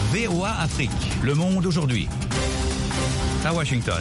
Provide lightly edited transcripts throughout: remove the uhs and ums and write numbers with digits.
VOA Afrique, le monde aujourd'hui. À Washington.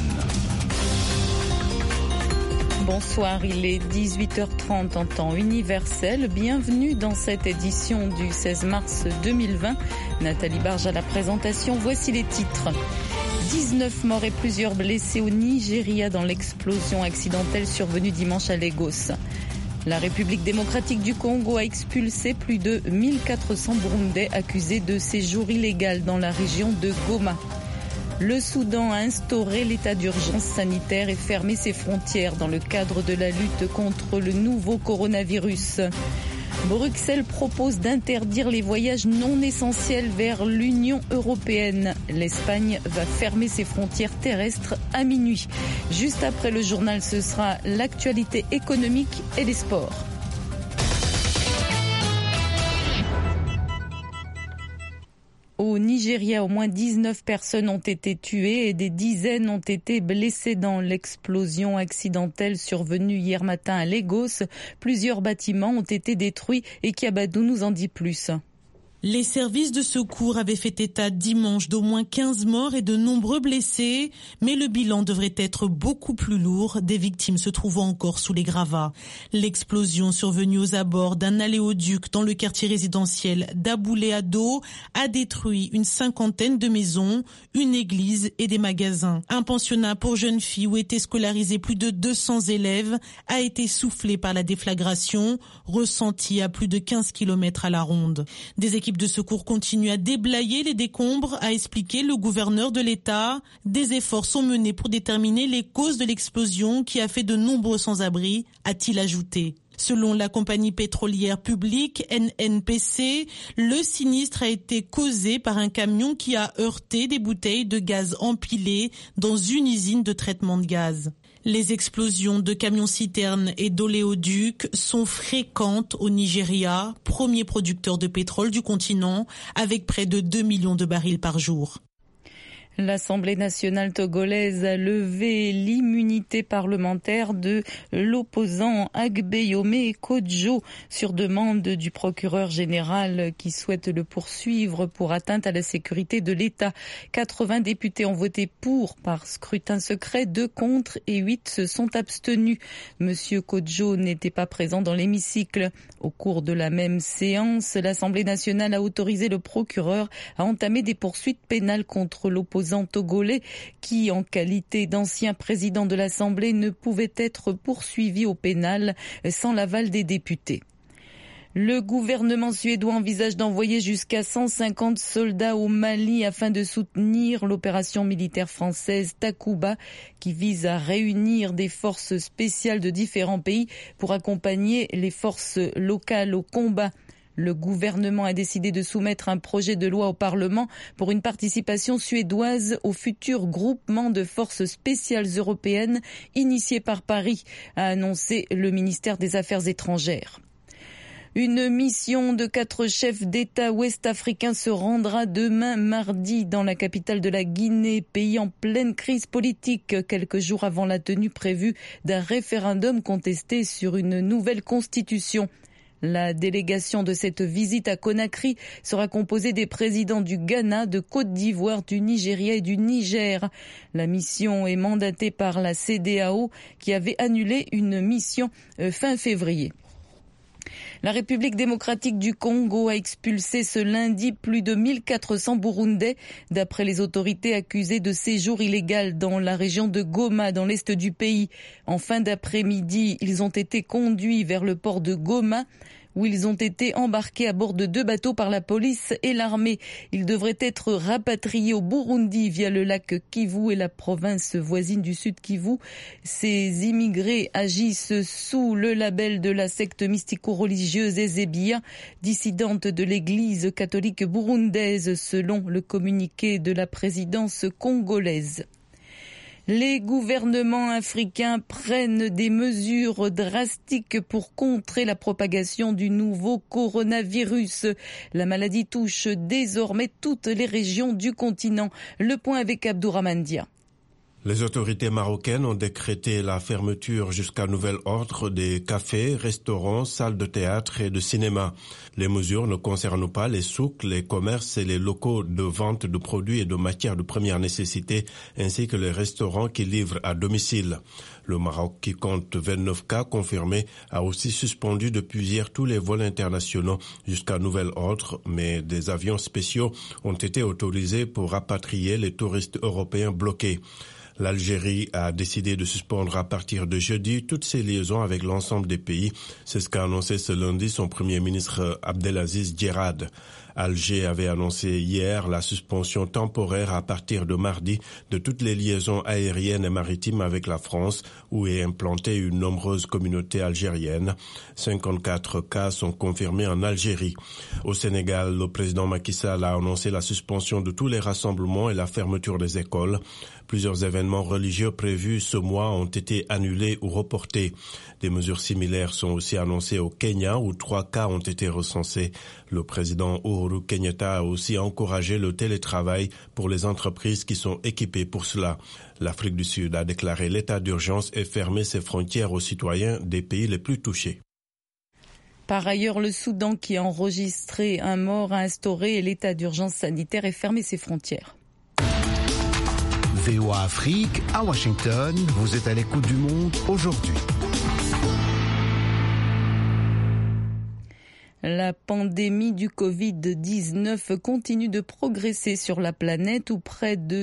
Bonsoir, il est 18h30 en temps universel. Bienvenue dans cette édition du 16 mars 2020. Nathalie Barge à la présentation. Voici les titres. 19 morts et plusieurs blessés au Nigeria dans l'explosion accidentelle survenue dimanche à Lagos. La République démocratique du Congo a expulsé plus de 1400 Burundais accusés de séjour illégal dans la région de Goma. Le Soudan a instauré l'état d'urgence sanitaire et fermé ses frontières dans le cadre de la lutte contre le nouveau coronavirus. Bruxelles propose d'interdire les voyages non essentiels vers l'Union européenne. L'Espagne va fermer ses frontières terrestres à minuit. Juste après le journal, ce sera l'actualité économique et les sports. Au Nigeria, au moins 19 personnes ont été tuées et des dizaines ont été blessées dans l'explosion accidentelle survenue hier matin à Lagos. Plusieurs bâtiments ont été détruits et Kiabadou nous en dit plus. Les services de secours avaient fait état dimanche d'au moins 15 morts et de nombreux blessés, mais le bilan devrait être beaucoup plus lourd, des victimes se trouvant encore sous les gravats. L'explosion survenue aux abords d'un oléoduc dans le quartier résidentiel d'Aboulé Ado a détruit une cinquantaine de maisons, une église et des magasins. Un pensionnat pour jeunes filles où étaient scolarisés plus de 200 élèves a été soufflé par la déflagration, ressentie à plus de 15 km à la ronde. Des équipes de secours continuent à déblayer les décombres, a expliqué le gouverneur de l'État. Des efforts sont menés pour déterminer les causes de l'explosion qui a fait de nombreux sans-abri, a-t-il ajouté. Selon la compagnie pétrolière publique NNPC, le sinistre a été causé par un camion qui a heurté des bouteilles de gaz empilées dans une usine de traitement de gaz. Les explosions de camions-citernes et d'oléoducs sont fréquentes au Nigeria, premier producteur de pétrole du continent, avec près de 2 millions de barils par jour. L'Assemblée nationale togolaise a levé l'immunité parlementaire de l'opposant Agbeyome Kodjo sur demande du procureur général qui souhaite le poursuivre pour atteinte à la sécurité de l'État. 80 députés ont voté pour par scrutin secret, 2 contre et 8 se sont abstenus. Monsieur Kodjo n'était pas présent dans l'hémicycle. Au cours de la même séance, l'Assemblée nationale a autorisé le procureur à entamer des poursuites pénales contre l'opposant togolais qui, en qualité d'ancien président de l'Assemblée, ne pouvait être poursuivi au pénal sans l'aval des députés. Le gouvernement suédois envisage d'envoyer jusqu'à 150 soldats au Mali afin de soutenir l'opération militaire française Takuba qui vise à réunir des forces spéciales de différents pays pour accompagner les forces locales au combat. Le gouvernement a décidé de soumettre un projet de loi au Parlement pour une participation suédoise au futur groupement de forces spéciales européennes initié par Paris, a annoncé le ministère des Affaires étrangères. Une mission de 4 chefs d'État ouest-africains se rendra demain mardi dans la capitale de la Guinée, pays en pleine crise politique, quelques jours avant la tenue prévue d'un référendum contesté sur une nouvelle constitution. La délégation de cette visite à Conakry sera composée des présidents du Ghana, de Côte d'Ivoire, du Nigeria et du Niger. La mission est mandatée par la CEDEAO qui avait annulé une mission fin février. La République démocratique du Congo a expulsé ce lundi plus de 1400 Burundais, d'après les autorités accusées de séjour illégal dans la région de Goma, dans l'est du pays. En fin d'après-midi, ils ont été conduits vers le port de Goma, où ils ont été embarqués à bord de 2 bateaux par la police et l'armée. Ils devraient être rapatriés au Burundi via le lac Kivu et la province voisine du Sud Kivu. Ces immigrés agissent sous le label de la secte mystico-religieuse Ezebia, dissidente de l'église catholique burundaise, selon le communiqué de la présidence congolaise. Les gouvernements africains prennent des mesures drastiques pour contrer la propagation du nouveau coronavirus. La maladie touche désormais toutes les régions du continent. Le point avec Abdourahmane Dia. Les autorités marocaines ont décrété la fermeture jusqu'à nouvel ordre des cafés, restaurants, salles de théâtre et de cinéma. Les mesures ne concernent pas les souks, les commerces et les locaux de vente de produits et de matières de première nécessité, ainsi que les restaurants qui livrent à domicile. Le Maroc, qui compte 29 cas confirmés, a aussi suspendu depuis hier tous les vols internationaux jusqu'à nouvel ordre, mais des avions spéciaux ont été autorisés pour rapatrier les touristes européens bloqués. L'Algérie a décidé de suspendre à partir de jeudi toutes ses liaisons avec l'ensemble des pays. C'est ce qu'a annoncé ce lundi son premier ministre Abdelaziz Djerad. Alger avait annoncé hier la suspension temporaire à partir de mardi de toutes les liaisons aériennes et maritimes avec la France, où est implantée une nombreuse communauté algérienne. 54 cas sont confirmés en Algérie. Au Sénégal, le président Macky Sall a annoncé la suspension de tous les rassemblements et la fermeture des écoles. Plusieurs événements religieux prévus ce mois ont été annulés ou reportés. Des mesures similaires sont aussi annoncées au Kenya, où 3 cas ont été recensés. Le président Uhuru Kenyatta a aussi encouragé le télétravail pour les entreprises qui sont équipées pour cela. L'Afrique du Sud a déclaré l'état d'urgence et fermé ses frontières aux citoyens des pays les plus touchés. Par ailleurs, le Soudan, qui a enregistré un mort, a instauré l'état d'urgence sanitaire et fermé ses frontières. VOA Afrique, à Washington, vous êtes à l'écoute du monde aujourd'hui. La pandémie du Covid-19 continue de progresser sur la planète où près de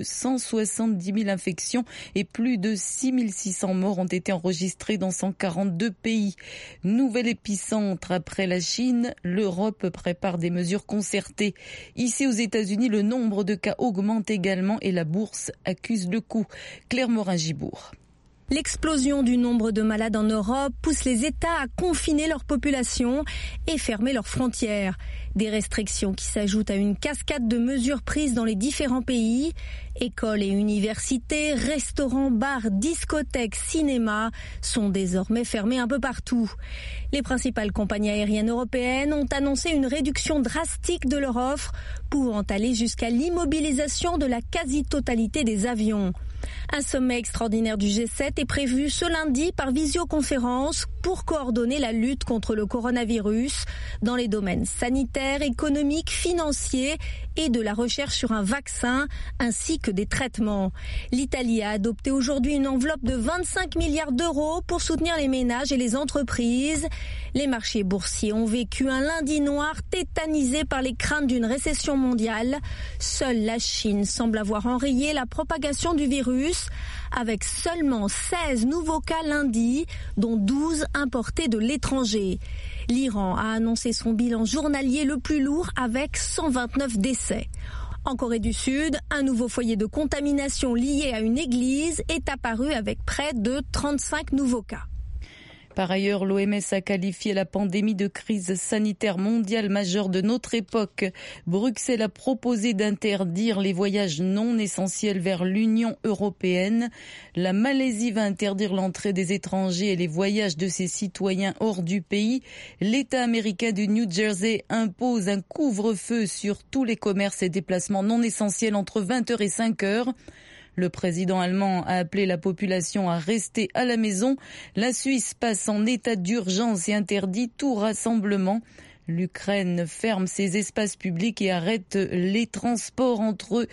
170 000 infections et plus de 6 600 morts ont été enregistrés dans 142 pays. Nouvel épicentre après la Chine, l'Europe prépare des mesures concertées. Ici aux États-Unis, le nombre de cas augmente également et la bourse accuse le coup. Claire Morin-Gibourg. L'explosion du nombre de malades en Europe pousse les États à confiner leur population et fermer leurs frontières. Des restrictions qui s'ajoutent à une cascade de mesures prises dans les différents pays. Écoles et universités, restaurants, bars, discothèques, cinémas sont désormais fermés un peu partout. Les principales compagnies aériennes européennes ont annoncé une réduction drastique de leur offre, pouvant aller jusqu'à l'immobilisation de la quasi-totalité des avions. Un sommet extraordinaire du G7 est prévu ce lundi par visioconférence pour coordonner la lutte contre le coronavirus dans les domaines sanitaires, économiques, financiers et de la recherche sur un vaccin ainsi que des traitements. L'Italie a adopté aujourd'hui une enveloppe de 25 milliards d'euros pour soutenir les ménages et les entreprises. Les marchés boursiers ont vécu un lundi noir tétanisé par les craintes d'une récession mondiale. Seule la Chine semble avoir enrayé la propagation du virus avec seulement 16 nouveaux cas lundi, dont 12 importés de l'étranger. L'Iran a annoncé son bilan journalier le plus lourd avec 129 décès. En Corée du Sud, un nouveau foyer de contamination lié à une église est apparu avec près de 35 nouveaux cas. Par ailleurs, l'OMS a qualifié la pandémie de crise sanitaire mondiale majeure de notre époque. Bruxelles a proposé d'interdire les voyages non essentiels vers l'Union européenne. La Malaisie va interdire l'entrée des étrangers et les voyages de ses citoyens hors du pays. L'État américain du New Jersey impose un couvre-feu sur tous les commerces et déplacements non essentiels entre 20h et 5h. Le président allemand a appelé la population à rester à la maison. La Suisse passe en état d'urgence et interdit tout rassemblement. L'Ukraine ferme ses espaces publics et arrête les transports entre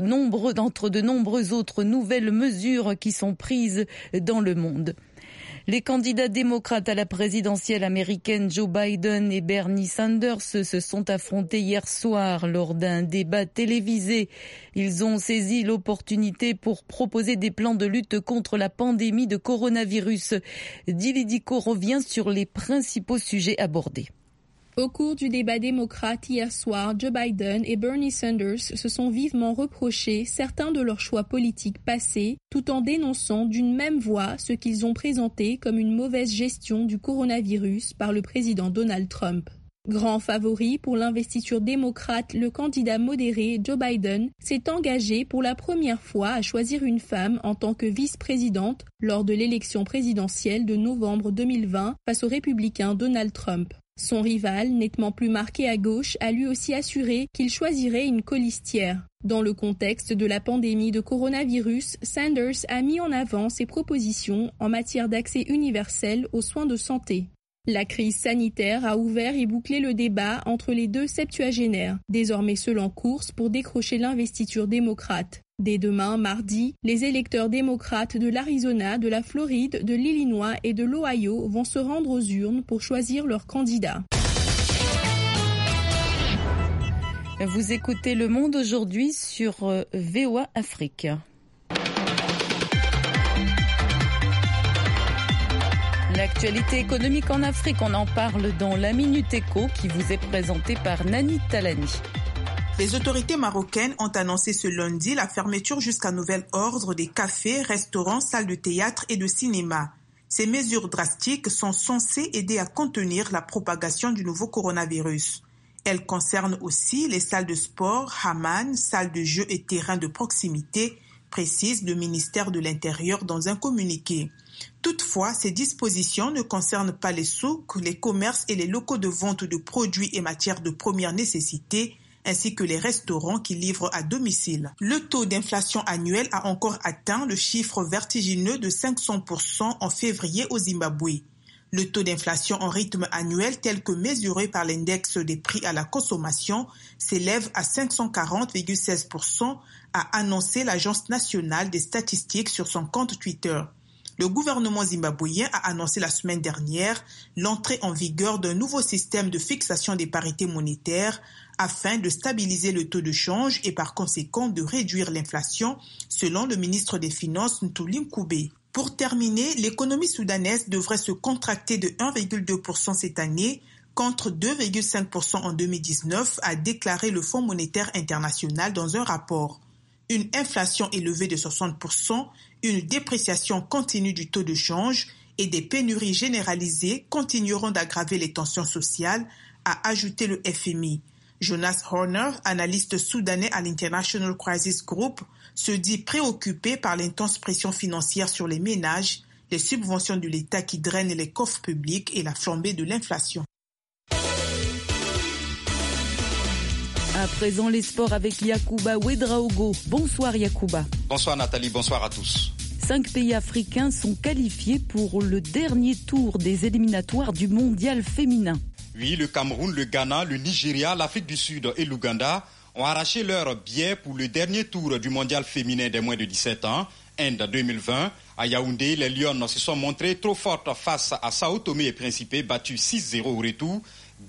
de nombreuses autres nouvelles mesures qui sont prises dans le monde. Les candidats démocrates à la présidentielle américaine Joe Biden et Bernie Sanders se sont affrontés hier soir lors d'un débat télévisé. Ils ont saisi l'opportunité pour proposer des plans de lutte contre la pandémie de coronavirus. Dilidico revient sur les principaux sujets abordés. Au cours du débat démocrate hier soir, Joe Biden et Bernie Sanders se sont vivement reprochés certains de leurs choix politiques passés, tout en dénonçant d'une même voix ce qu'ils ont présenté comme une mauvaise gestion du coronavirus par le président Donald Trump. Grand favori pour l'investiture démocrate, le candidat modéré Joe Biden s'est engagé pour la première fois à choisir une femme en tant que vice-présidente lors de l'élection présidentielle de novembre 2020 face au républicain Donald Trump. Son rival, nettement plus marqué à gauche, a lui aussi assuré qu'il choisirait une colistière. Dans le contexte de la pandémie de coronavirus, Sanders a mis en avant ses propositions en matière d'accès universel aux soins de santé. La crise sanitaire a ouvert et bouclé le débat entre les deux septuagénaires, désormais seuls en course pour décrocher l'investiture démocrate. Dès demain, mardi, les électeurs démocrates de l'Arizona, de la Floride, de l'Illinois et de l'Ohio vont se rendre aux urnes pour choisir leur candidat. Vous écoutez Le Monde aujourd'hui sur VOA Afrique. L'actualité économique en Afrique, on en parle dans la Minute Éco qui vous est présentée par Nani Talani. Les autorités marocaines ont annoncé ce lundi la fermeture jusqu'à nouvel ordre des cafés, restaurants, salles de théâtre et de cinéma. Ces mesures drastiques sont censées aider à contenir la propagation du nouveau coronavirus. Elles concernent aussi les salles de sport, hammams, salles de jeux et terrains de proximité, précise le ministère de l'Intérieur dans un communiqué. Toutefois, ces dispositions ne concernent pas les souks, les commerces et les locaux de vente de produits et matières de première nécessité, ainsi que les restaurants qui livrent à domicile. Le taux d'inflation annuel a encore atteint le chiffre vertigineux de 500% en février au Zimbabwe. Le taux d'inflation en rythme annuel tel que mesuré par l'index des prix à la consommation s'élève à 540,16%, a annoncé l'Agence nationale des statistiques sur son compte Twitter. Le gouvernement zimbabwéen a annoncé la semaine dernière l'entrée en vigueur d'un nouveau système de fixation des parités monétaires afin de stabiliser le taux de change et par conséquent de réduire l'inflation, selon le ministre des Finances Ntuli Mkube. Pour terminer, l'économie soudanaise devrait se contracter de 1,2% cette année contre 2,5% en 2019, a déclaré le Fonds monétaire international dans un rapport. Une inflation élevée de 60%, une dépréciation continue du taux de change et des pénuries généralisées continueront d'aggraver les tensions sociales, a ajouté le FMI. Jonas Horner, analyste soudanais à l'International Crisis Group, se dit préoccupé par l'intense pression financière sur les ménages, les subventions de l'État qui drainent les coffres publics et la flambée de l'inflation. À présent, les sports avec Yacouba Ouedraogo. Bonsoir Yacouba. Bonsoir Nathalie, bonsoir à tous. 5 pays africains sont qualifiés pour le dernier tour des éliminatoires du mondial féminin. Oui, le Cameroun, le Ghana, le Nigeria, l'Afrique du Sud et l'Ouganda ont arraché leur billet pour le dernier tour du mondial féminin des moins de 17 ans, Inde 2020. À Yaoundé, les Lionnes se sont montrées trop fortes face à Sao Tomé et Principe, battus 6-0 au retour,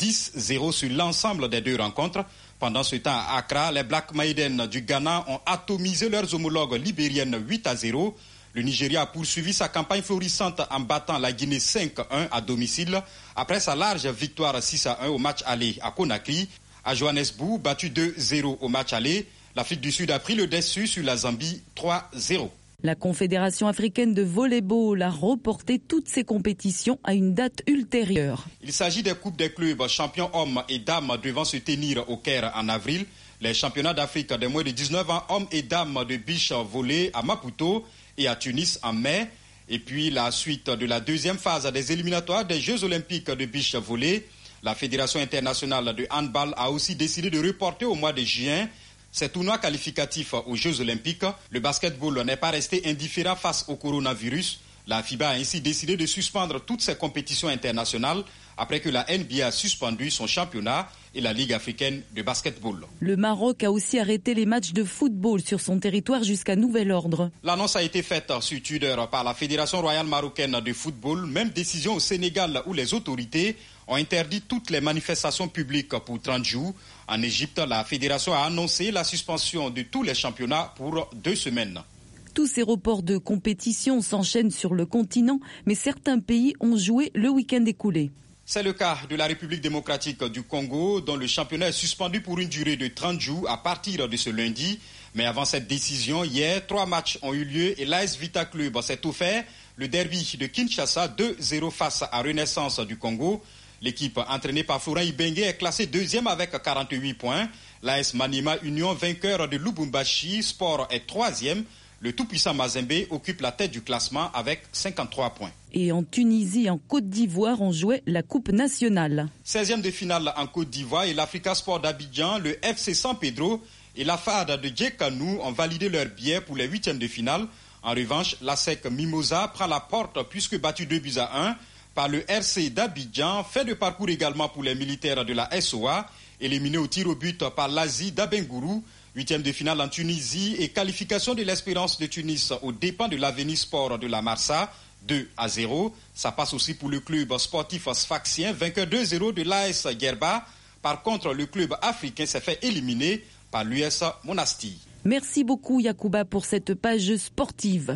10-0 sur l'ensemble des deux rencontres. Pendant ce temps, à Accra, les Black Maiden du Ghana ont atomisé leurs homologues libériennes 8-0. Le Nigeria a poursuivi sa campagne florissante en battant la Guinée 5-1 à domicile après sa large victoire 6-1 au match aller à Conakry. À Johannesburg, battu 2-0 au match aller, l'Afrique du Sud a pris le dessus sur la Zambie 3-0. La Confédération africaine de volleyball a reporté toutes ses compétitions à une date ultérieure. Il s'agit des coupes des clubs champions hommes et dames devant se tenir au Caire en avril. Les championnats d'Afrique des moins de 19 ans hommes et dames de beach volley à Maputo et à Tunis en mai. Et puis la suite de la deuxième phase des éliminatoires des Jeux olympiques de beach volley. La Fédération internationale de handball a aussi décidé de reporter au mois de juin ces tournois qualificatifs aux Jeux olympiques. Le basketball n'est pas resté indifférent face au coronavirus. La FIBA a ainsi décidé de suspendre toutes ses compétitions internationales après que la NBA a suspendu son championnat et la Ligue africaine de basketball. Le Maroc a aussi arrêté les matchs de football sur son territoire jusqu'à nouvel ordre. L'annonce a été faite sur Twitter par la Fédération royale marocaine de football. Même décision au Sénégal où les autorités ont interdit toutes les manifestations publiques pour 30 jours. En Égypte, la fédération a annoncé la suspension de tous les championnats pour 2 semaines. Tous ces reports de compétition s'enchaînent sur le continent, mais certains pays ont joué le week-end écoulé. C'est le cas de la République démocratique du Congo, dont le championnat est suspendu pour une durée de 30 jours à partir de ce lundi. Mais avant cette décision, hier, 3 matchs ont eu lieu et l'AS Vita Club s'est offert le derby de Kinshasa 2-0 face à Renaissance du Congo. L'équipe entraînée par Florent Ibenge est classée 2e avec 48 points. L'AS Maniema Union, vainqueur de Lubumbashi Sport, est 3e. le tout-puissant Mazembe occupe la tête du classement avec 53 points. Et en Tunisie, en Côte d'Ivoire, on jouait la Coupe nationale. 16e de finale en Côte d'Ivoire et l'Africa Sport d'Abidjan, le FC San Pedro et la FAD de Djekanou ont validé leur billet pour les 8e de finale. En revanche, la SEC Mimosa prend la porte puisque battu 2-1 par le RC d'Abidjan. Fait de parcours également pour les militaires de la SOA, éliminés au tir au but par l'Asie d'Abengourou. 8e de finale en Tunisie et qualification de l'Espérance de Tunis aux dépens de l'Avenir Sport de la Marsa, 2-0. Ça passe aussi pour le club sportif sfaxien, vainqueur 2-0 de l'AS Guerba. Par contre, le club africain s'est fait éliminer par l'US Monastir. Merci beaucoup Yacouba pour cette page sportive.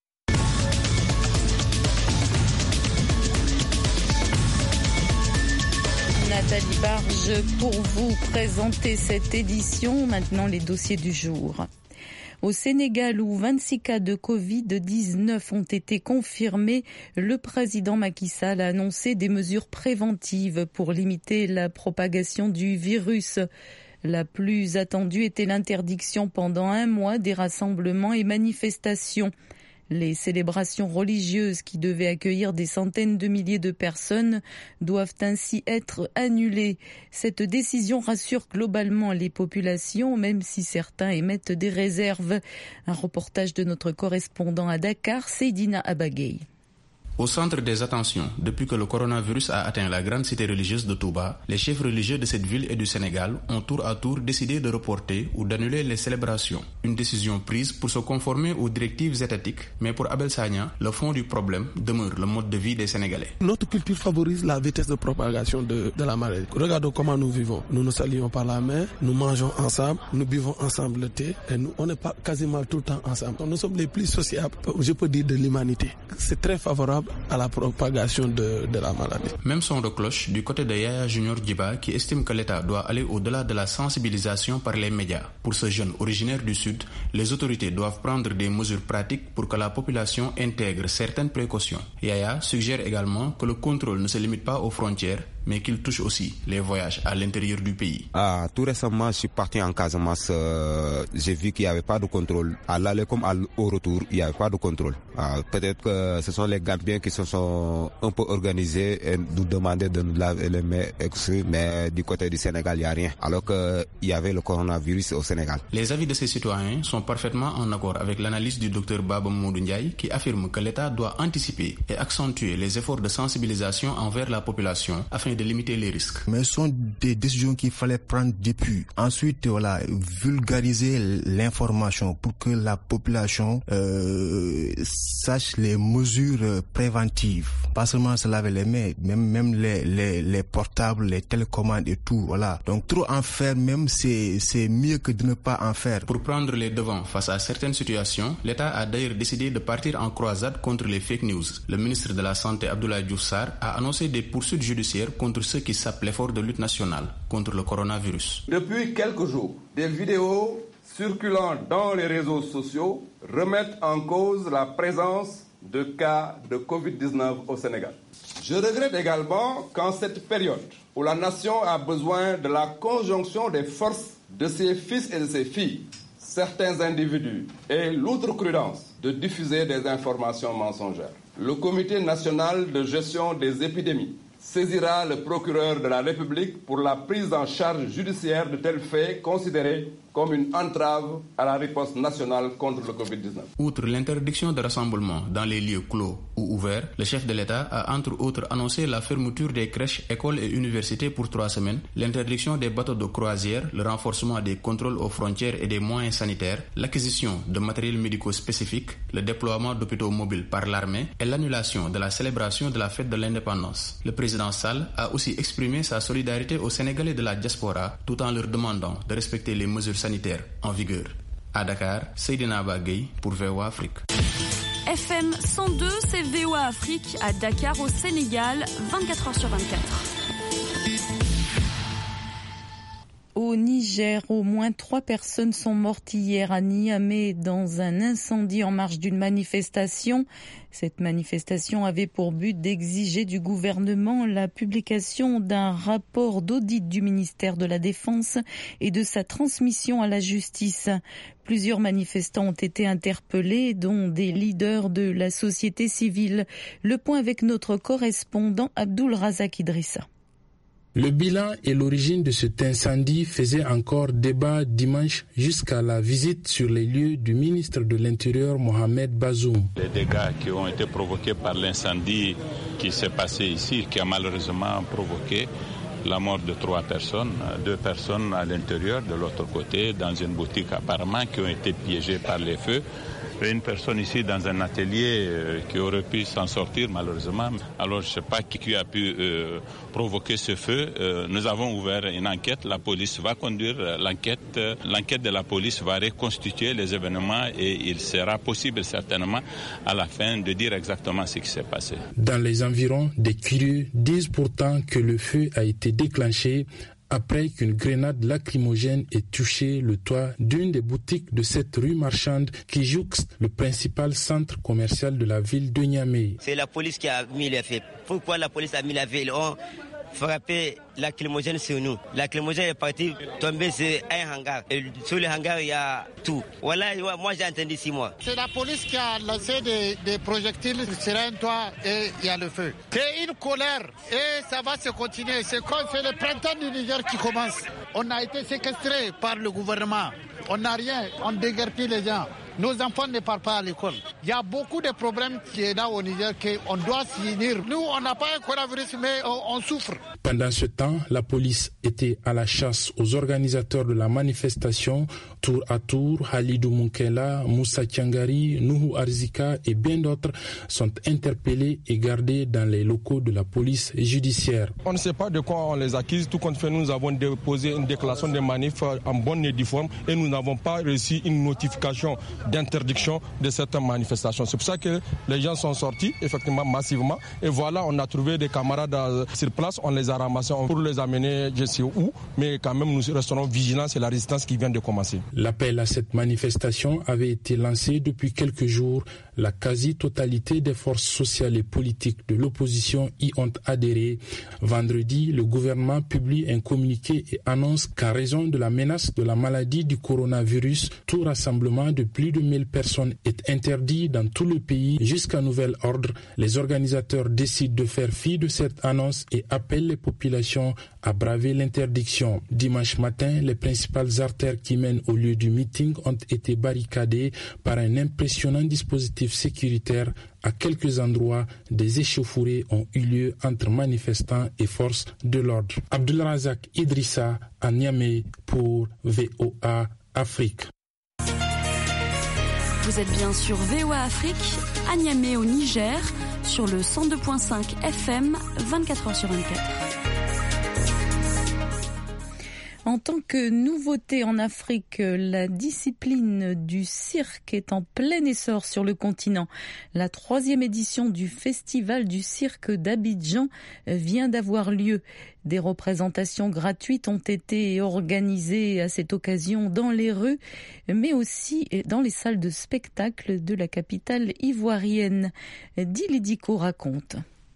Nathalie Barge pour vous présenter cette édition. Maintenant les dossiers du jour. Au Sénégal, où 26 cas de Covid-19 ont été confirmés, le président Macky Sall a annoncé des mesures préventives pour limiter la propagation du virus. La plus attendue était l'interdiction pendant 1 mois des rassemblements et manifestations. Les célébrations religieuses qui devaient accueillir des centaines de milliers de personnes doivent ainsi être annulées. Cette décision rassure globalement les populations, même si certains émettent des réserves. Un reportage de notre correspondant à Dakar, Seydina Abagay. Au centre des attentions, depuis que le coronavirus a atteint la grande cité religieuse de Touba, les chefs religieux de cette ville et du Sénégal ont tour à tour décidé de reporter ou d'annuler les célébrations. Une décision prise pour se conformer aux directives étatiques, mais pour Abel Sagna, le fond du problème demeure le mode de vie des Sénégalais. Notre culture favorise la vitesse de propagation de la maladie. Regardons comment nous vivons. Nous nous saluons par la main, nous mangeons ensemble, nous buvons ensemble le thé et on n'est pas quasiment tout le temps ensemble. Nous sommes les plus sociables, je peux dire, de l'humanité. C'est très favorable à la propagation de la maladie. Même son de cloche du côté de Yaya Junior Djiba qui estime que l'État doit aller au-delà de la sensibilisation par les médias. Pour ce jeune originaire du Sud, les autorités doivent prendre des mesures pratiques pour que la population intègre certaines précautions. Yaya suggère également que le contrôle ne se limite pas aux frontières, mais qu'il touche aussi les voyages à l'intérieur du pays. Tout récemment, je suis parti en Casamance. J'ai vu qu'il n'y avait pas de contrôle. À l'aller comme au retour, il n'y avait pas de contrôle. Peut-être que ce sont les Gambiens qui se sont un peu organisés et nous demandaient de nous laver les mains, mais du côté du Sénégal, il n'y a rien. Alors qu'il y avait le coronavirus au Sénégal. Les avis de ces citoyens sont parfaitement en accord avec l'analyse du Dr Baba Mamadou Ndiaye qui affirme que l'État doit anticiper et accentuer les efforts de sensibilisation envers la population afin de limiter les risques. Mais ce sont des décisions qu'il fallait prendre depuis. Ensuite, vulgariser l'information pour que la population sache les mesures préventives. Pas seulement se laver les mains, même les portables, les télécommandes et tout. Donc trop en faire même, c'est mieux que de ne pas en faire. Pour prendre les devants face à certaines situations, l'État a d'ailleurs décidé de partir en croisade contre les fake news. Le ministre de la Santé, Abdoulaye Diouf Sarr, a annoncé des poursuites judiciaires contre ceux qui sapent l'effort de lutte nationale contre le coronavirus. Depuis quelques jours, des vidéos circulant dans les réseaux sociaux remettent en cause la présence de cas de Covid-19 au Sénégal. Je regrette également qu'en cette période où la nation a besoin de la conjonction des forces de ses fils et de ses filles, certains individus aient l'outrecuidance de diffuser des informations mensongères. Le Comité national de gestion des épidémies saisira le procureur de la République pour la prise en charge judiciaire de tels faits considérés comme une entrave à la riposte nationale contre le Covid-19. Outre l'interdiction de rassemblement dans les lieux clos ou ouverts, le chef de l'État a entre autres annoncé la fermeture des crèches, écoles et universités pour 3 semaines, l'interdiction des bateaux de croisière, le renforcement des contrôles aux frontières et des moyens sanitaires, l'acquisition de matériel médico spécifique, le déploiement d'hôpitaux mobiles par l'armée et l'annulation de la célébration de la fête de l'indépendance. Le président Sall a aussi exprimé sa solidarité aux Sénégalais de la diaspora tout en leur demandant de respecter les mesures sanitaires en vigueur. À Dakar, Seydina Bagay pour VOA Afrique. FM 102, c'est VOA Afrique à Dakar au Sénégal, 24h sur 24. Au Au Niger, au moins 3 personnes sont mortes hier à Niamey dans un incendie en marge d'une manifestation. Cette manifestation avait pour but d'exiger du gouvernement la publication d'un rapport d'audit du ministère de la Défense et de sa transmission à la justice. Plusieurs manifestants ont été interpellés, dont des leaders de la société civile. Le point avec notre correspondant Abdul Razak Idrissa. Le bilan et l'origine de cet incendie faisaient encore débat dimanche jusqu'à la visite sur les lieux du ministre de l'Intérieur Mohamed Bazoum. Les dégâts qui ont été provoqués par l'incendie qui s'est passé ici, qui a malheureusement provoqué la mort de 3 personnes, 2 personnes à l'intérieur, de l'autre côté, dans une boutique apparemment, qui ont été piégées par les feux. Et une personne ici dans un atelier qui aurait pu s'en sortir malheureusement. Alors je ne sais pas qui a pu provoquer ce feu. Nous avons ouvert une enquête. La police va conduire l'enquête. L'enquête de la police va reconstituer les événements et il sera possible certainement à la fin de dire exactement ce qui s'est passé. Dans les environs, des curieux disent pourtant que le feu a été déclenché après qu'une grenade lacrymogène ait touché le toit d'une des boutiques de cette rue marchande qui jouxte le principal centre commercial de la ville de Niamey. C'est la police qui a mis les faits. Pourquoi la police a mis la ville? On frappé la lacrymogène sur nous. La lacrymogène est partie tomber sur un hangar. Et sur le hangar, il y a tout. Voilà, moi j'ai entendu 6 mois. C'est la police qui a lancé des projectiles sur un toit et il y a le feu. C'est une colère et ça va se continuer. C'est le printemps du Niger qui commence. On a été séquestrés par le gouvernement. On n'a rien, on déguerpit les gens. Nos enfants ne partent pas à l'école. Il y a beaucoup de problèmes qui est là au Niger qu'on doit s'unir. Nous, on n'a pas un coronavirus, mais on souffre. Pendant ce temps, la police était à la chasse aux organisateurs de la manifestation. Tour à tour, Halidou Moukela, Moussa Tiangari, Nuhu Arzika et bien d'autres sont interpellés et gardés dans les locaux de la police judiciaire. On ne sait pas de quoi on les accuse. Tout compte fait, nous avons déposé une déclaration de manif en bonne et due forme et nous n'avons pas reçu une notification d'interdiction de certaines manifestations. C'est pour ça que les gens sont sortis effectivement massivement et voilà, on a trouvé des camarades sur place, on les a ramassés pour les amener je sais où, mais quand même nous resterons vigilants, c'est la résistance qui vient de commencer. L'appel à cette manifestation avait été lancé depuis quelques jours. La quasi-totalité des forces sociales et politiques de l'opposition y ont adhéré. Vendredi, le gouvernement publie un communiqué et annonce qu'en raison de la menace de la maladie du coronavirus, tout rassemblement de plus de 1000 personnes est interdit dans tout le pays jusqu'à nouvel ordre. Les organisateurs décident de faire fi de cette annonce et appellent les populations à braver l'interdiction. Dimanche matin, les principales artères qui mènent au lieu du meeting ont été barricadées par un impressionnant dispositif sécuritaire. À quelques endroits, des échauffourées ont eu lieu entre manifestants et forces de l'ordre. Abdul Razak Idrissa à Niamey pour VOA Afrique. Vous êtes bien sur VOA Afrique, à Niamey au Niger, sur le 102.5 FM, 24h sur 24. En tant que nouveauté en Afrique, la discipline du cirque est en plein essor sur le continent. La 3e édition du Festival du cirque d'Abidjan vient d'avoir lieu. Des représentations gratuites ont été organisées à cette occasion dans les rues, mais aussi dans les salles de spectacle de la capitale ivoirienne. Dilidiko raconte.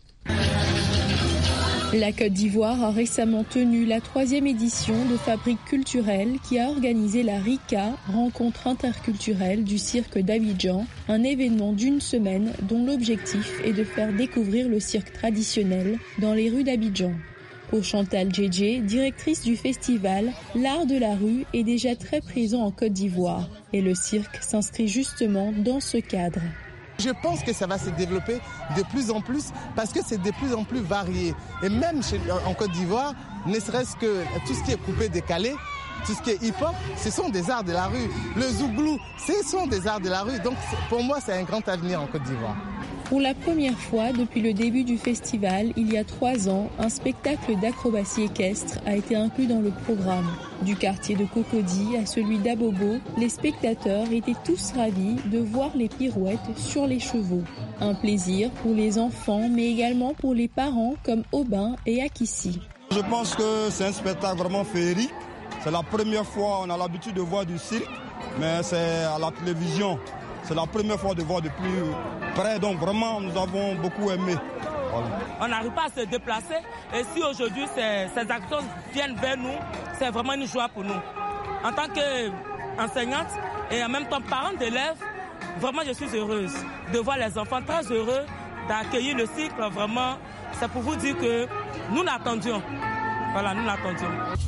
La Côte d'Ivoire a récemment tenu la 3e édition de Fabrique culturelle qui a organisé la RICA, rencontre interculturelle du cirque d'Abidjan, un événement d'une semaine dont l'objectif est de faire découvrir le cirque traditionnel dans les rues d'Abidjan. Pour Chantal Djedje, directrice du festival, l'art de la rue est déjà très présent en Côte d'Ivoire et le cirque s'inscrit justement dans ce cadre. Je pense que ça va se développer de plus en plus parce que c'est de plus en plus varié. Et même en Côte d'Ivoire, ne serait-ce que tout ce qui est coupé-décalé, tout ce qui est hip-hop, ce sont des arts de la rue. Le zouglou, ce sont des arts de la rue. Donc pour moi, c'est un grand avenir en Côte d'Ivoire. Pour la première fois depuis le début du festival, il y a 3 ans, un spectacle d'acrobatie équestre a été inclus dans le programme. Du quartier de Cocody à celui d'Abobo, les spectateurs étaient tous ravis de voir les pirouettes sur les chevaux. Un plaisir pour les enfants, mais également pour les parents comme Aubin et Akissi. Je pense que c'est un spectacle vraiment féerique C'est la première fois, on a l'habitude de voir du cirque, mais c'est à la télévision. C'est la première fois de voir de plus près, donc vraiment nous avons beaucoup aimé. Voilà. On n'arrive pas à se déplacer et si aujourd'hui ces acteurs viennent vers nous, c'est vraiment une joie pour nous. En tant qu'enseignante et en même temps parent d'élèves, vraiment je suis heureuse de voir les enfants très heureux d'accueillir le cirque. Vraiment, c'est pour vous dire que nous l'attendions. Voilà, nous l'attendions.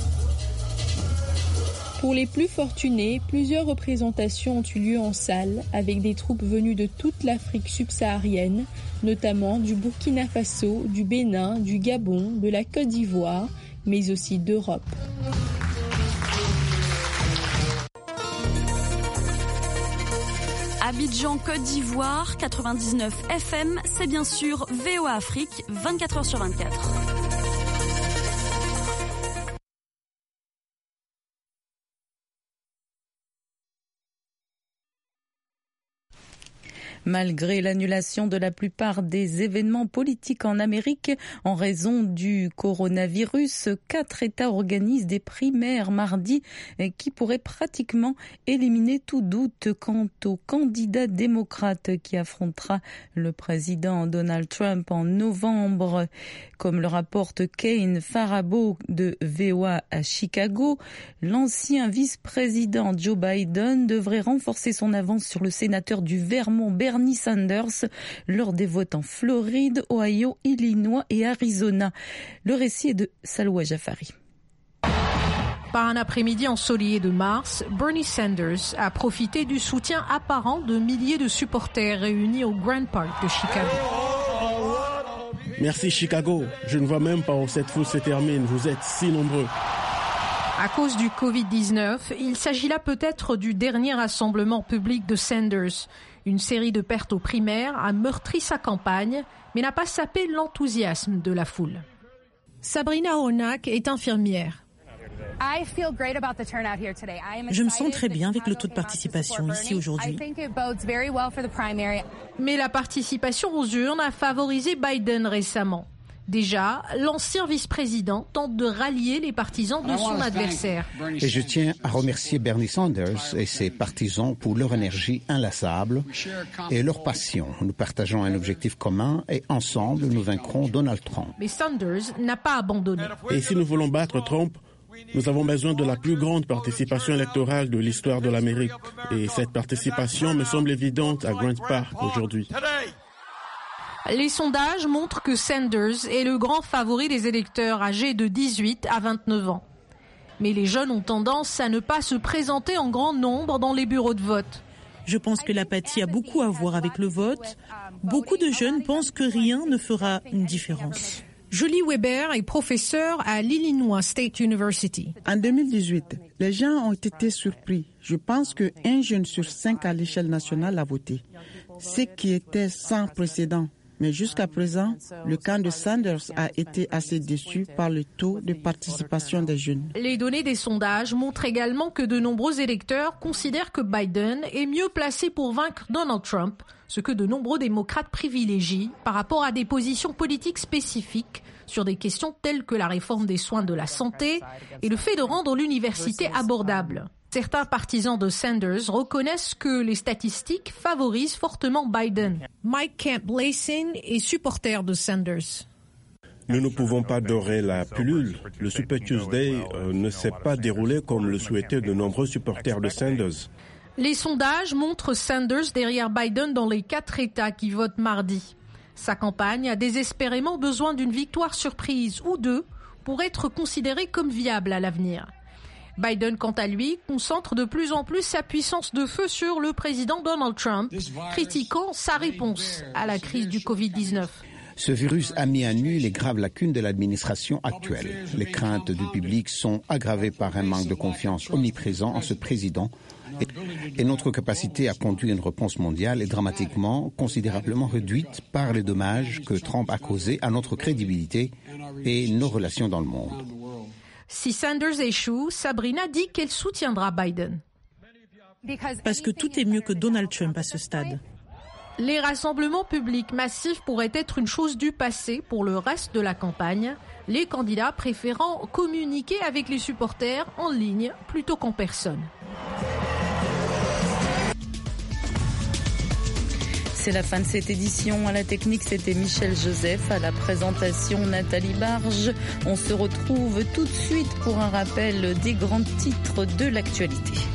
Pour les plus fortunés, plusieurs représentations ont eu lieu en salle avec des troupes venues de toute l'Afrique subsaharienne, notamment du Burkina Faso, du Bénin, du Gabon, de la Côte d'Ivoire, mais aussi d'Europe. Abidjan, Côte d'Ivoire, 99 FM, c'est bien sûr VOA Afrique, 24h/24. Malgré l'annulation de la plupart des événements politiques en Amérique en raison du coronavirus, 4 États organisent des primaires mardi qui pourraient pratiquement éliminer tout doute quant au candidat démocrate qui affrontera le président Donald Trump en novembre. Comme le rapporte Kane Farabo de VOA à Chicago, l'ancien vice-président Joe Biden devrait renforcer son avance sur le sénateur du Vermont Bernie Sanders lors des votes en Floride, Ohio, Illinois et Arizona. Le récit est de Salwa Jafari. Par un après-midi ensoleillé de mars, Bernie Sanders a profité du soutien apparent de milliers de supporters réunis au Grand Park de Chicago. Merci Chicago, je ne vois même pas où cette foule se termine, vous êtes si nombreux. À cause du Covid-19, il s'agit là peut-être du dernier rassemblement public de Sanders. Une série de pertes aux primaires a meurtri sa campagne, mais n'a pas sapé l'enthousiasme de la foule. Sabrina Honak est infirmière. Je me sens très bien avec le taux de participation ici aujourd'hui. Mais la participation aux urnes a favorisé Biden récemment. Déjà, l'ancien vice-président tente de rallier les partisans de son adversaire. Et je tiens à remercier Bernie Sanders et ses partisans pour leur énergie inlassable et leur passion. Nous partageons un objectif commun et ensemble, nous vaincrons Donald Trump. Mais Sanders n'a pas abandonné. Et si nous voulons battre Trump, nous avons besoin de la plus grande participation électorale de l'histoire de l'Amérique. Et cette participation me semble évidente à Grand Park aujourd'hui. Les sondages montrent que Sanders est le grand favori des électeurs âgés de 18 à 29 ans. Mais les jeunes ont tendance à ne pas se présenter en grand nombre dans les bureaux de vote. Je pense que l'apathie a beaucoup à voir avec le vote. Beaucoup de jeunes pensent que rien ne fera une différence. Julie Weber est professeure à l'Illinois State University. En 2018, les gens ont été surpris. Je pense qu'un jeune sur 5 à l'échelle nationale a voté, ce qui était sans précédent. Mais jusqu'à présent, le camp de Sanders a été assez déçu par le taux de participation des jeunes. Les données des sondages montrent également que de nombreux électeurs considèrent que Biden est mieux placé pour vaincre Donald Trump, ce que de nombreux démocrates privilégient par rapport à des positions politiques spécifiques sur des questions telles que la réforme des soins de la santé et le fait de rendre l'université abordable. Certains partisans de Sanders reconnaissent que les statistiques favorisent fortement Biden. Mike Camp-Layson est supporter de Sanders. Nous ne pouvons pas dorer la pilule. Le Super Tuesday ne s'est pas déroulé comme le souhaitaient de nombreux supporters de Sanders. Les sondages montrent Sanders derrière Biden dans les 4 États qui votent mardi. Sa campagne a désespérément besoin d'une victoire surprise ou deux pour être considérée comme viable à l'avenir. Biden, quant à lui, concentre de plus en plus sa puissance de feu sur le président Donald Trump, critiquant sa réponse à la crise du Covid-19. Ce virus a mis à nu les graves lacunes de l'administration actuelle. Les craintes du public sont aggravées par un manque de confiance omniprésent en ce président et notre capacité à conduire une réponse mondiale est dramatiquement, considérablement réduite par les dommages que Trump a causés à notre crédibilité et nos relations dans le monde. Si Sanders échoue, Sabrina dit qu'elle soutiendra Biden. Parce que tout est mieux que Donald Trump à ce stade. Les rassemblements publics massifs pourraient être une chose du passé pour le reste de la campagne, les candidats préférant communiquer avec les supporters en ligne plutôt qu'en personne. C'est la fin de cette édition. À la technique, c'était Michel Joseph. À la présentation, Nathalie Barge. On se retrouve tout de suite pour un rappel des grands titres de l'actualité.